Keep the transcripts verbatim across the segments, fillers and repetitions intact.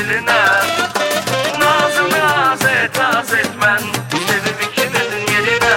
dilinə. Nazını az et, az et mən sevib ikimizin yerinə.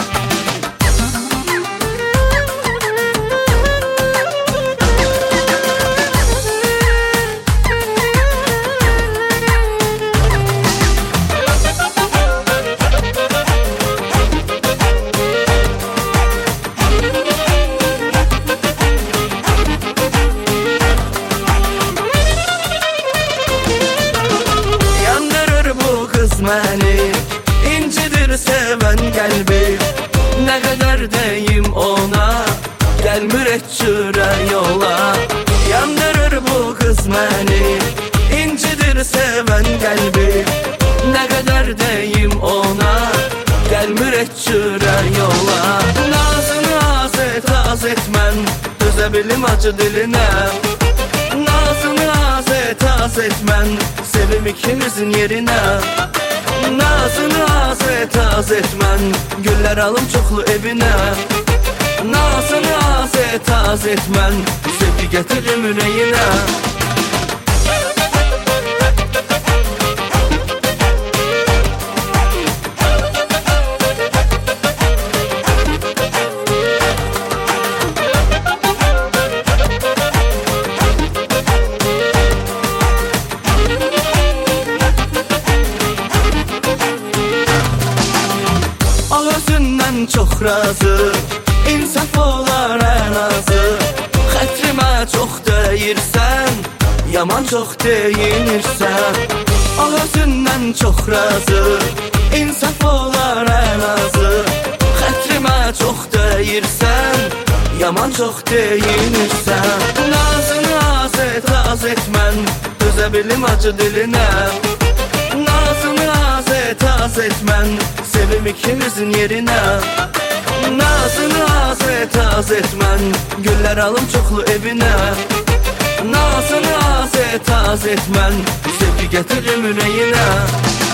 Məni incidir sevən qəlbi. Nə qədər deyim ona, gəlmir heç cürə yola. Yandırır bu qız məni, incidir sevən qəlbi. Nə qədər deyim ona, gəlmir heç cürə yola. Nazını az et, az et mən dözə bilim acı dilinə. Nazını az et, az et mən sevim ikimizin yerinə. Nazını az et, az et mən güllər alım çoxlu evinə. Nazını az et, az et mən sevgi gətirim ürəyinə. Çox razı, insaf olar ən azı. Xətrimə çox deyirsən, yaman çox deyinirsən. O özündən çox razı, insaf olar ən azı. Xətrimə çox deyirsən, yaman çox deyinirsən. Nazını az et, az et mən dözə bilim acı dilinə. Nazını az et, az et mən sevim ikimizin yerinə. Nazını az et, az et mən güllər alım çoxlu evinə. Nazını az et, az et mən sevgi gətirim ürəyinə.